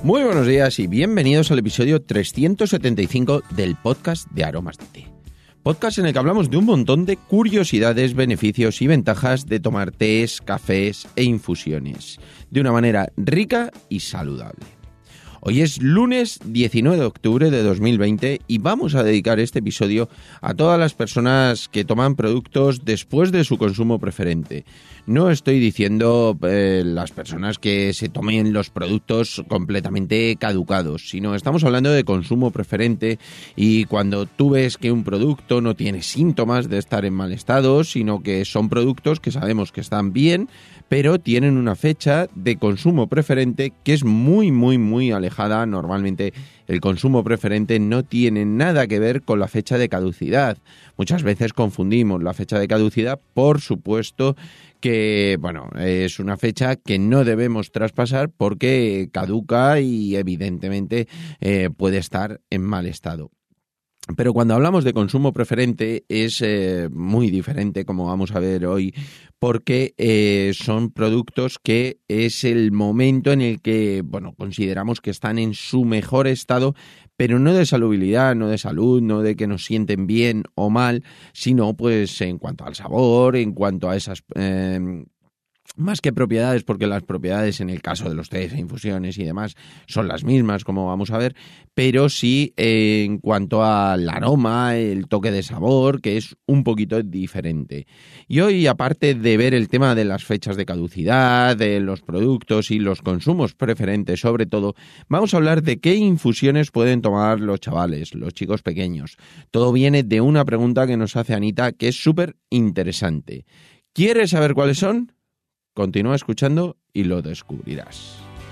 Muy buenos días y bienvenidos al episodio 375 del podcast de Aromas de Té. Podcast en el que hablamos de un montón de curiosidades, beneficios y ventajas de tomar tés, cafés e infusiones de una manera rica y saludable. Hoy es lunes 19 de octubre de 2020 y vamos a dedicar este episodio a todas las personas que toman productos después de su consumo preferente. No estoy diciendo las personas que se tomen los productos completamente caducados, sino estamos hablando de consumo preferente y cuando tú ves que un producto no tiene síntomas de estar en mal estado, sino que son productos que sabemos que están bien, pero tienen una fecha de consumo preferente que es muy alejada. Normalmente el consumo preferente no tiene nada que ver con la fecha de caducidad. Muchas veces confundimos la fecha de caducidad, por supuesto que es una fecha que no debemos traspasar porque caduca y evidentemente puede estar en mal estado. Pero cuando hablamos de consumo preferente es muy diferente, como vamos a ver hoy, porque son productos que es el momento en el que consideramos que están en su mejor estado, pero no de salubridad, no de salud, no de que nos sienten bien o mal, sino pues en cuanto al sabor, en cuanto a esas más que propiedades, porque las propiedades en el caso de los tés e infusiones y demás son las mismas, como vamos a ver, pero sí en cuanto al aroma, el toque de sabor, que es un poquito diferente. Y hoy, aparte de ver el tema de las fechas de caducidad, de los productos y los consumos preferentes sobre todo, vamos a hablar de qué infusiones pueden tomar los chavales, los chicos pequeños. Todo viene de una pregunta que nos hace Anita, que es súper interesante. ¿Quieres saber cuáles son? Continúa escuchando y lo descubrirás.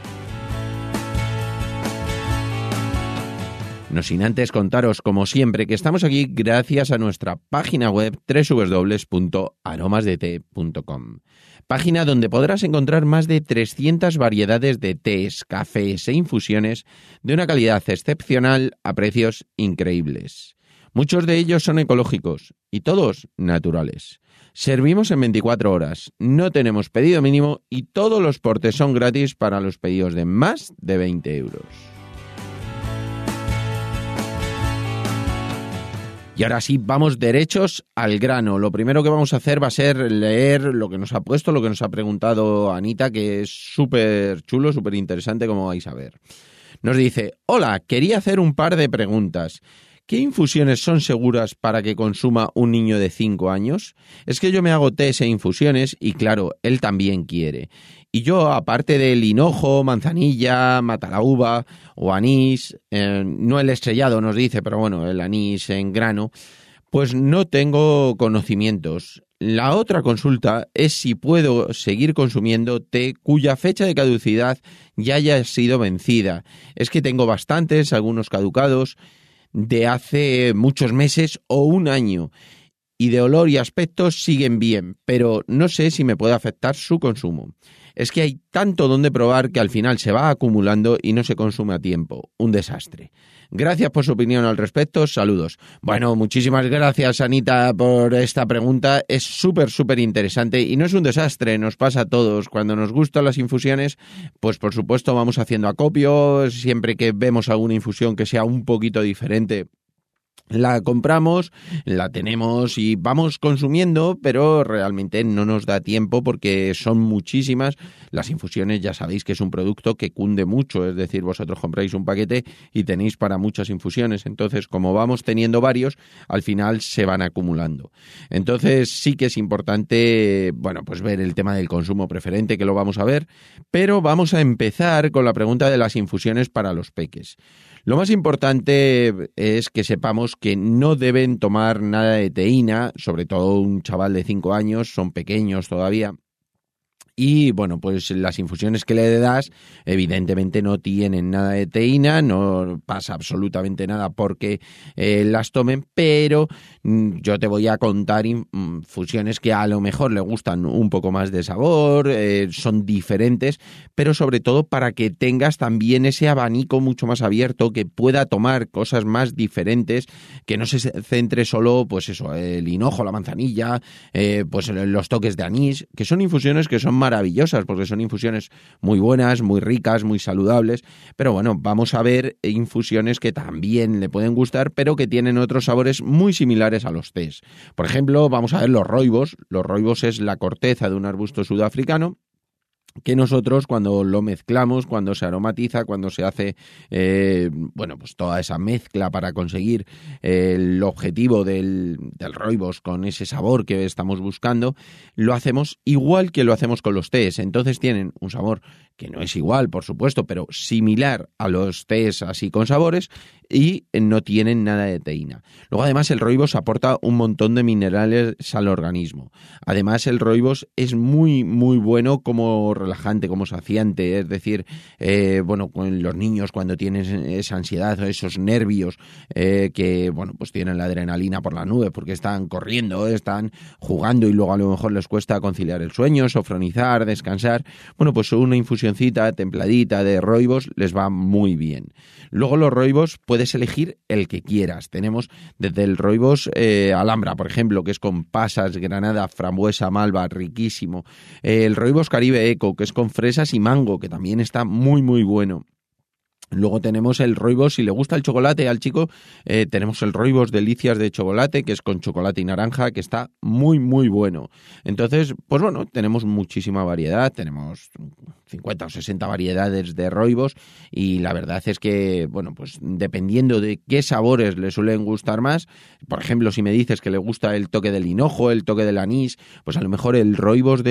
No sin antes contaros, como siempre, que estamos aquí gracias a nuestra página web www.aromasdete.com. Página donde podrás encontrar más de 300 variedades de tés, cafés e infusiones de una calidad excepcional a precios increíbles. Muchos de ellos son ecológicos y todos naturales. Servimos en 24 horas, no tenemos pedido mínimo y todos los portes son gratis para los pedidos de más de 20 euros. Y ahora sí, vamos derechos al grano. Lo primero que vamos a hacer va a ser leer lo que nos ha puesto, lo que nos ha preguntado Anita, que es súper chulo, súper interesante, como vais a ver. Nos dice: hola, quería hacer un par de preguntas. ¿Qué infusiones son seguras para que consuma un niño de 5 años? Es que yo me hago tés e infusiones y claro, él también quiere. Y yo, aparte del hinojo, manzanilla, matalaúva o anís, no el estrellado nos dice, pero bueno, el anís en grano, pues no tengo conocimientos. La otra consulta es si puedo seguir consumiendo té cuya fecha de caducidad ya haya sido vencida. Es que tengo bastantes, algunos caducados, de hace muchos meses o un año y de olor y aspecto siguen bien, pero no sé si me puede afectar su consumo. Es que hay tanto donde probar que al final se va acumulando y no se consume a tiempo. Un desastre. Gracias por su opinión al respecto. Saludos. Bueno, muchísimas gracias, Anita, por esta pregunta. Es súper interesante y no es un desastre. Nos pasa a todos. Cuando nos gustan las infusiones, pues por supuesto vamos haciendo acopio. Siempre que vemos alguna infusión que sea un poquito diferente, la compramos, la tenemos y vamos consumiendo, pero realmente no nos da tiempo porque son muchísimas. Las infusiones ya sabéis que es un producto que cunde mucho, es decir, vosotros compráis un paquete y tenéis para muchas infusiones. Entonces, como vamos teniendo varios, al final se van acumulando. Entonces, sí que es importante, pues ver el tema del consumo preferente, que lo vamos a ver, pero vamos a empezar con la pregunta de las infusiones para los peques. Lo más importante es que sepamos que no deben tomar nada de teína, sobre todo un chaval de 5 años, son pequeños todavía. Y pues las infusiones que le das evidentemente no tienen nada de teína, no pasa absolutamente nada porque las tomen, pero yo te voy a contar infusiones que a lo mejor le gustan un poco más de sabor, son diferentes, pero sobre todo para que tengas también ese abanico mucho más abierto, que pueda tomar cosas más diferentes, que no se centre solo, el hinojo, la manzanilla, los toques de anís, que son infusiones que son maravillosos maravillosas porque son infusiones muy buenas, muy ricas, muy saludables, pero bueno, vamos a ver infusiones que también le pueden gustar, pero que tienen otros sabores muy similares a los tés. Por ejemplo, vamos a ver los roibos. Los roibos es la corteza de un arbusto sudafricano que nosotros cuando lo mezclamos, cuando se aromatiza, cuando se hace pues toda esa mezcla para conseguir el objetivo del roibos con ese sabor que estamos buscando, lo hacemos igual que lo hacemos con los tés. Entonces tienen un sabor que no es igual, por supuesto, pero similar a los tés así con sabores y no tienen nada de teína. Luego además el roibos aporta un montón de minerales al organismo. Además el roibos es muy muy bueno como relajante, como saciante, es decir, con los niños cuando tienen esa ansiedad o esos nervios que pues tienen la adrenalina por las nubes porque están corriendo, están jugando y luego a lo mejor les cuesta conciliar el sueño, sofronizar, descansar, pues una infusioncita templadita de roibos les va muy bien. Luego los roibos puedes elegir el que quieras. Tenemos desde el roibos Alhambra, por ejemplo, que es con pasas, granada, frambuesa, malva, riquísimo. El roibos Caribe Eco, que es con fresas y mango, que también está muy muy bueno. Luego tenemos el roibos, si le gusta el chocolate al chico, tenemos el roibos delicias de chocolate, que es con chocolate y naranja, que está muy, muy bueno. Entonces, tenemos muchísima variedad, tenemos 50 o 60 variedades de roibos y la verdad es que, dependiendo de qué sabores le suelen gustar más, por ejemplo, si me dices que le gusta el toque del hinojo, el toque del anís, pues a lo mejor el roibos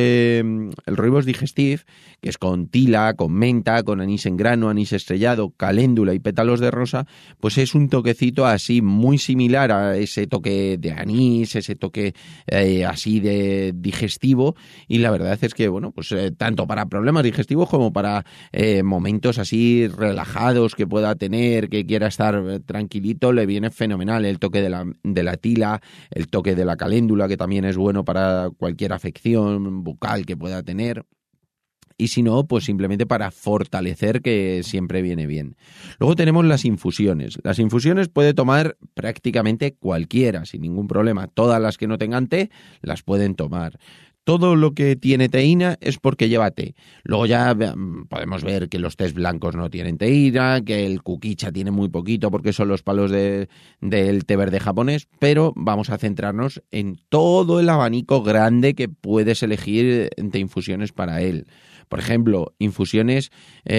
digestif, que es con tila, con menta, con anís en grano, anís estrellado, caléndula y pétalos de rosa, pues es un toquecito así muy similar a ese toque de anís, ese toque así de digestivo, y la verdad es que tanto para problemas digestivos como para momentos así relajados que pueda tener, que quiera estar tranquilito, le viene fenomenal el toque de la tila, el toque de la caléndula, que también es bueno para cualquier afección bucal que pueda tener. Y si no, pues simplemente para fortalecer, que siempre viene bien. Luego tenemos las infusiones. Las infusiones puede tomar prácticamente cualquiera, sin ningún problema. Todas las que no tengan té, las pueden tomar. Todo lo que tiene teína es porque lleva té. Luego ya podemos ver que los tés blancos no tienen teína, que el kukicha tiene muy poquito porque son los palos del té verde japonés, pero vamos a centrarnos en todo el abanico grande que puedes elegir de infusiones para él. Por ejemplo, infusiones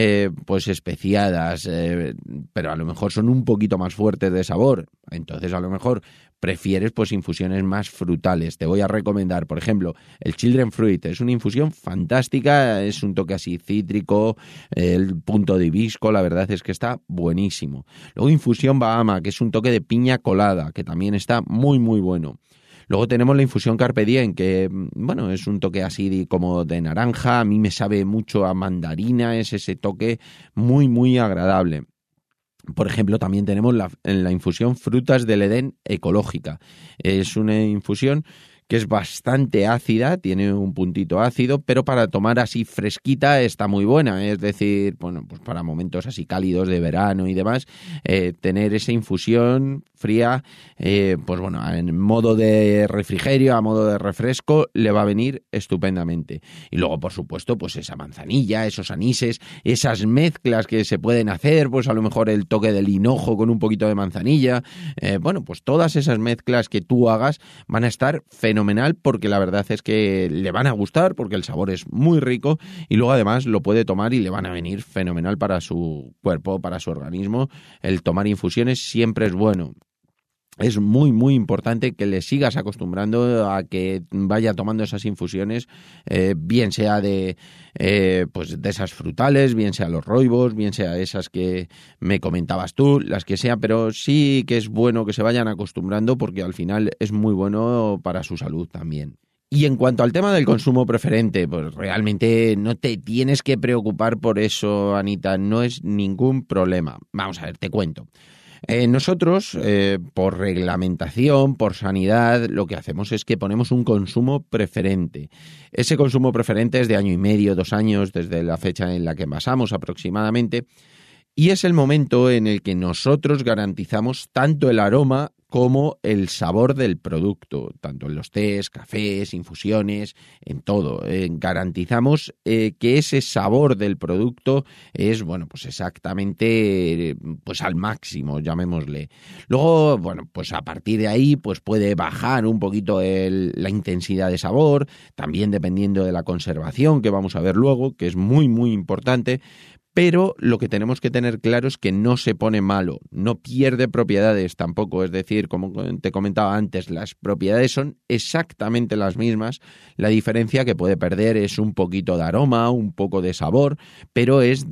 especiadas, pero a lo mejor son un poquito más fuertes de sabor. Entonces, a lo mejor prefieres infusiones más frutales. Te voy a recomendar, por ejemplo, el Children Fruit. Es una infusión fantástica, es un toque así cítrico, el punto de hibisco, la verdad es que está buenísimo. Luego infusión Bahama, que es un toque de piña colada, que también está muy muy bueno. Luego tenemos la infusión Carpe Diem, que es un toque así como de naranja, a mí me sabe mucho a mandarina, es ese toque muy muy agradable. Por ejemplo, también tenemos la infusión Frutas del Edén ecológica. Es una infusión que es bastante ácida, tiene un puntito ácido, pero para tomar así fresquita está muy buena. Es decir, para momentos así cálidos de verano y demás, tener esa infusión fría, en modo de refrigerio, a modo de refresco, le va a venir estupendamente. Y luego, por supuesto, esa manzanilla, esos anises, esas mezclas que se pueden hacer, a lo mejor el toque del hinojo con un poquito de manzanilla, todas esas mezclas que tú hagas van a estar fenomenal, porque la verdad es que le van a gustar, porque el sabor es muy rico y luego además lo puede tomar y le van a venir fenomenal para su cuerpo, para su organismo. El tomar infusiones siempre es bueno. Es muy muy importante que le sigas acostumbrando a que vaya tomando esas infusiones, bien sea de esas frutales, bien sea los roibos, bien sea esas que me comentabas tú, las que sean, pero sí que es bueno que se vayan acostumbrando, porque al final es muy bueno para su salud también. Y en cuanto al tema del consumo preferente, pues realmente no te tienes que preocupar por eso, Anita, no es ningún problema. Vamos a ver, te cuento. Nosotros, por reglamentación, por sanidad, lo que hacemos es que ponemos un consumo preferente. Ese consumo preferente es de 1 año y medio, 2 años, desde la fecha en la que envasamos aproximadamente, y es el momento en el que nosotros garantizamos tanto el aroma como el sabor del producto, tanto en los tés, cafés, infusiones, en todo. Garantizamos que ese sabor del producto es, bueno, pues exactamente pues al máximo, llamémosle. Luego, bueno, pues a partir de ahí pues puede bajar un poquito la intensidad de sabor, también dependiendo de la conservación que vamos a ver luego, que es muy, muy importante. Pero lo que tenemos que tener claro es que no se pone malo, no pierde propiedades tampoco. Es decir, como te comentaba antes, las propiedades son exactamente las mismas. La diferencia que puede perder es un poquito de aroma, un poco de sabor, pero es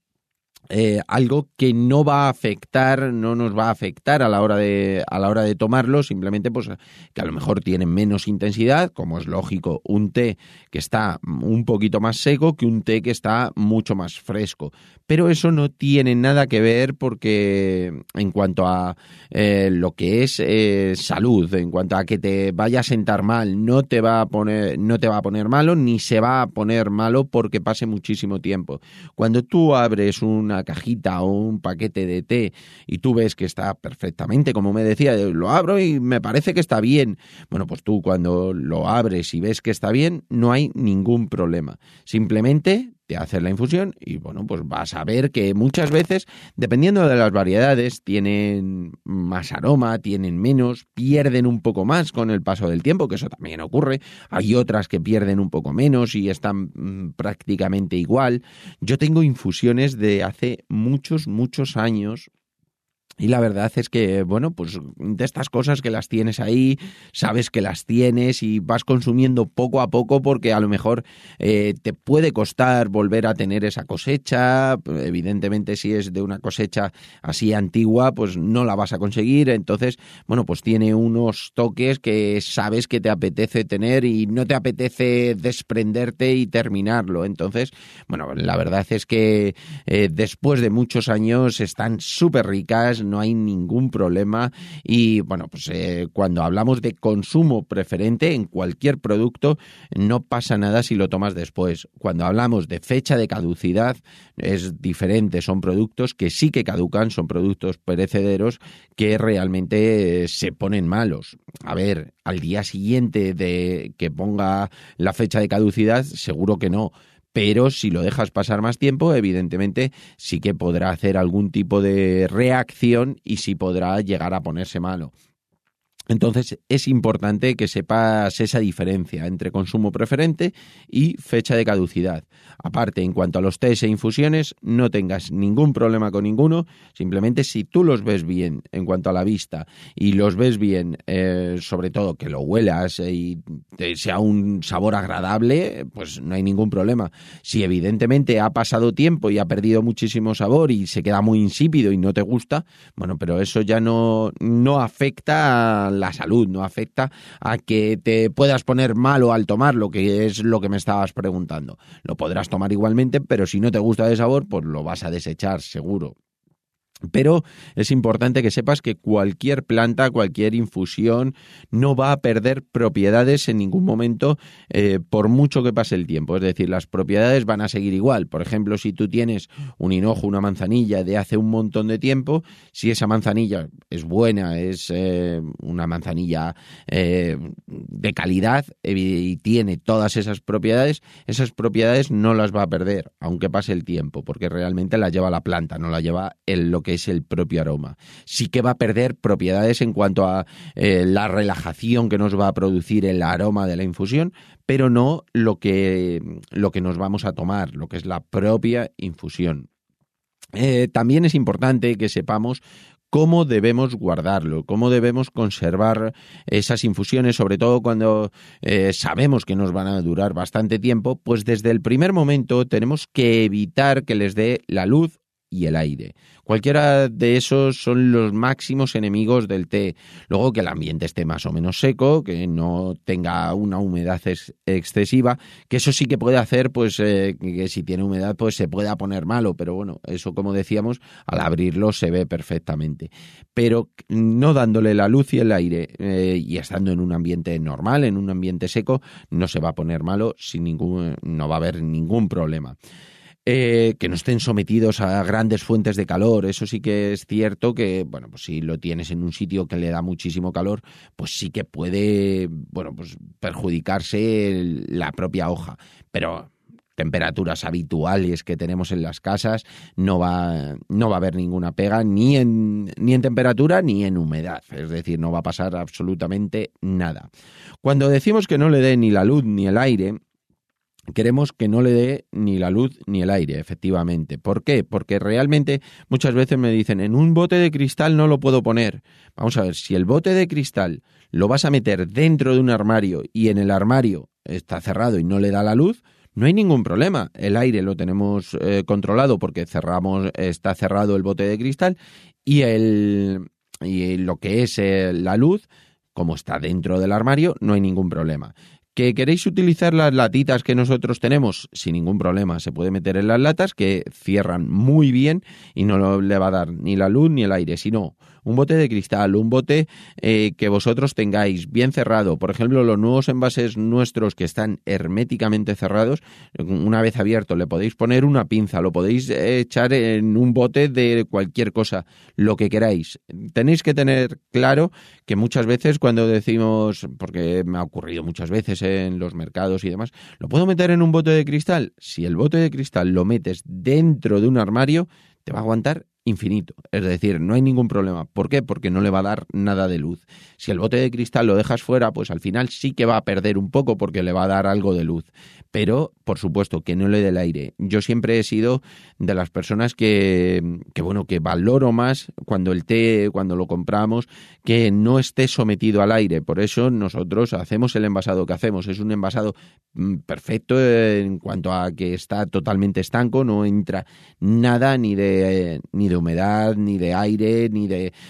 algo que no va a afectar, no nos va a afectar a la hora de tomarlo, simplemente pues que a lo mejor tienen menos intensidad, como es lógico, un té que está un poquito más seco que un té que está mucho más fresco. Pero eso no tiene nada que ver porque en cuanto a lo que es salud, en cuanto a que te vaya a sentar mal, no te va a poner malo, ni se va a poner malo porque pase muchísimo tiempo. Cuando tú abres una cajita o un paquete de té y tú ves que está perfectamente, como me decía, lo abro y me parece que está bien. Bueno, pues tú cuando lo abres y ves que está bien, no hay ningún problema. Simplemente te haces la infusión y bueno, pues vas a ver que muchas veces, dependiendo de las variedades, tienen más aroma, tienen menos, pierden un poco más con el paso del tiempo, que eso también ocurre. Hay otras que pierden un poco menos y están prácticamente igual. Yo tengo infusiones de hace muchos, muchos años. Y la verdad es que, bueno, pues de estas cosas que las tienes ahí, sabes que las tienes y vas consumiendo poco a poco porque a lo mejor te puede costar volver a tener esa cosecha. Evidentemente, si es de una cosecha así antigua, pues no la vas a conseguir. Entonces, bueno, pues tiene unos toques que sabes que te apetece tener y no te apetece desprenderte y terminarlo. Entonces, bueno, la verdad es que después de muchos años están súper ricas, no hay ningún problema y bueno, pues cuando hablamos de consumo preferente en cualquier producto no pasa nada si lo tomas después. Cuando hablamos de fecha de caducidad es diferente, son productos que sí que caducan, son productos perecederos que realmente se ponen malos. A ver, al día siguiente de que ponga la fecha de caducidad, seguro que no. Pero si lo dejas pasar más tiempo, evidentemente sí que podrá hacer algún tipo de reacción y sí podrá llegar a ponerse malo. Entonces es importante que sepas esa diferencia entre consumo preferente y fecha de caducidad. Aparte, en cuanto a los tés e infusiones, no tengas ningún problema con ninguno. Simplemente si tú los ves bien en cuanto a la vista y los ves bien, sobre todo que lo huelas y sea un sabor agradable, pues no hay ningún problema. Si evidentemente ha pasado tiempo y ha perdido muchísimo sabor y se queda muy insípido y no te gusta, bueno, pero eso ya no afecta a la salud, no afecta a que te puedas poner malo al tomarlo, que es lo que me estabas preguntando. Lo podrás tomar igualmente, pero si no te gusta de sabor, pues lo vas a desechar seguro. Pero es importante que sepas que cualquier planta, cualquier infusión no va a perder propiedades en ningún momento por mucho que pase el tiempo. Es decir, las propiedades van a seguir igual. Por ejemplo, si tú tienes un hinojo, una manzanilla de hace un montón de tiempo, si esa manzanilla es buena, es una manzanilla de calidad y tiene todas esas propiedades no las va a perder, aunque pase el tiempo, porque realmente la lleva la planta, no la lleva lo que es el propio aroma. Sí que va a perder propiedades en cuanto a la relajación que nos va a producir el aroma de la infusión, pero no lo que nos vamos a tomar, lo que es la propia infusión. También es importante que sepamos cómo debemos guardarlo, cómo debemos conservar esas infusiones, sobre todo cuando sabemos que nos van a durar bastante tiempo, pues desde el primer momento tenemos que evitar que les dé la luz y el aire. Cualquiera de esos son los máximos enemigos del té. Luego que el ambiente esté más o menos seco, que no tenga una humedad excesiva, que eso sí que puede hacer pues que si tiene humedad pues se pueda poner malo, pero bueno, eso como decíamos, al abrirlo se ve perfectamente. Pero no dándole la luz y el aire y estando en un ambiente normal, en un ambiente seco, no se va a poner malo, no va a haber ningún problema. que no estén sometidos a grandes fuentes de calor. Eso sí que es cierto que, bueno, pues si lo tienes en un sitio que le da muchísimo calor, pues sí que puede, bueno, pues perjudicarse la propia hoja. Pero temperaturas habituales que tenemos en las casas no va a haber ninguna pega ni en temperatura ni en humedad. Es decir, no va a pasar absolutamente nada. Cuando decimos que no le dé ni la luz ni el aire, queremos que no le dé ni la luz ni el aire, efectivamente. ¿Por qué? Porque realmente muchas veces me dicen, en un bote de cristal no lo puedo poner. Vamos a ver, si el bote de cristal lo vas a meter dentro de un armario y en el armario está cerrado y no le da la luz, no hay ningún problema. El aire lo tenemos controlado porque está cerrado el bote de cristal y lo que es la luz, como está dentro del armario, no hay ningún problema. ¿Que queréis utilizar las latitas que nosotros tenemos? Sin ningún problema, se puede meter en las latas que cierran muy bien y no le va a dar ni la luz ni el aire, sino un bote de cristal, un bote que vosotros tengáis bien cerrado. Por ejemplo, los nuevos envases nuestros que están herméticamente cerrados, una vez abierto le podéis poner una pinza, lo podéis echar en un bote de cualquier cosa, lo que queráis. Tenéis que tener claro que muchas veces cuando decimos, porque me ha ocurrido muchas veces en los mercados y demás, ¿lo puedo meter en un bote de cristal? Si el bote de cristal lo metes dentro de un armario, te va a aguantar infinito, es decir, no hay ningún problema. ¿Por qué? Porque no le va a dar nada de luz. Si el bote de cristal lo dejas fuera, pues al final sí que va a perder un poco porque le va a dar algo de luz, pero por supuesto que no le dé el aire. Yo siempre he sido de las personas que valoro más cuando el té, cuando lo compramos, que no esté sometido al aire. Por eso nosotros hacemos el envasado que hacemos. Es un envasado perfecto en cuanto a que está totalmente estanco, no entra nada ni de humedad, ni de aire, ni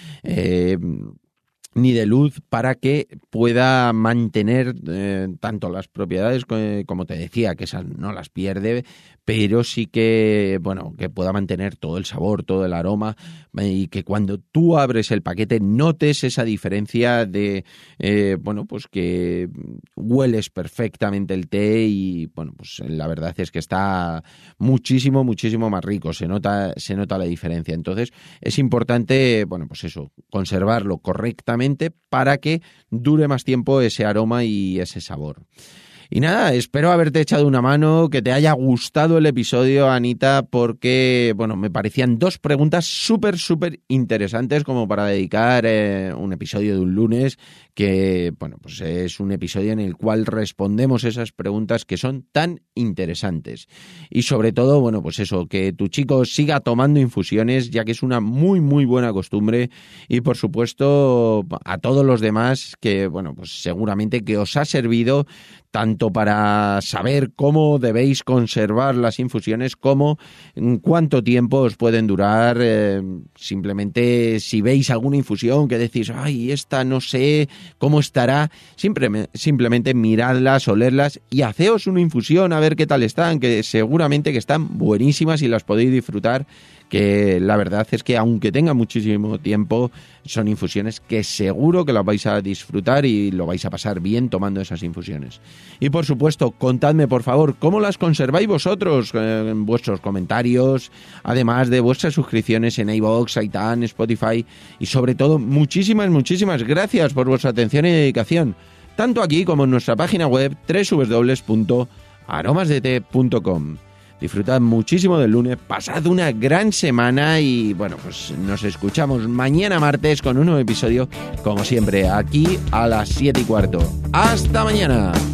de luz, para que pueda mantener tanto las propiedades, como te decía, que esas no las pierde, pero sí que, que pueda mantener todo el sabor, todo el aroma, y que cuando tú abres el paquete notes esa diferencia de, pues que hueles perfectamente el té y, pues la verdad es que está muchísimo, muchísimo más rico, se nota la diferencia. Entonces es importante, pues eso, conservarlo correctamente para que dure más tiempo ese aroma y ese sabor. Y nada, espero haberte echado una mano, que te haya gustado el episodio, Anita, porque, me parecían dos preguntas súper, súper interesantes como para dedicar un episodio de un lunes, que, pues es un episodio en el cual respondemos esas preguntas que son tan interesantes. Y sobre todo, pues eso, que tu chico siga tomando infusiones, ya que es una muy, muy buena costumbre. Y, por supuesto, a todos los demás, que, pues seguramente que os ha servido tanto para saber cómo debéis conservar las infusiones como cuánto tiempo os pueden durar. Simplemente si veis alguna infusión que decís, ay, esta no sé cómo estará, simplemente miradlas, olerlas y haceos una infusión a ver qué tal están, que seguramente que están buenísimas y las podéis disfrutar, que la verdad es que aunque tenga muchísimo tiempo, son infusiones que seguro que las vais a disfrutar y lo vais a pasar bien tomando esas infusiones. Y por supuesto, contadme por favor cómo las conserváis vosotros en vuestros comentarios, además de vuestras suscripciones en iVoox, iTunes, Spotify y sobre todo muchísimas, muchísimas gracias por vuestra atención y dedicación, tanto aquí como en nuestra página web www.aromasdete.com. Disfrutad muchísimo del lunes, pasad una gran semana y pues nos escuchamos mañana martes con un nuevo episodio, como siempre, aquí a las 7:15. ¡Hasta mañana!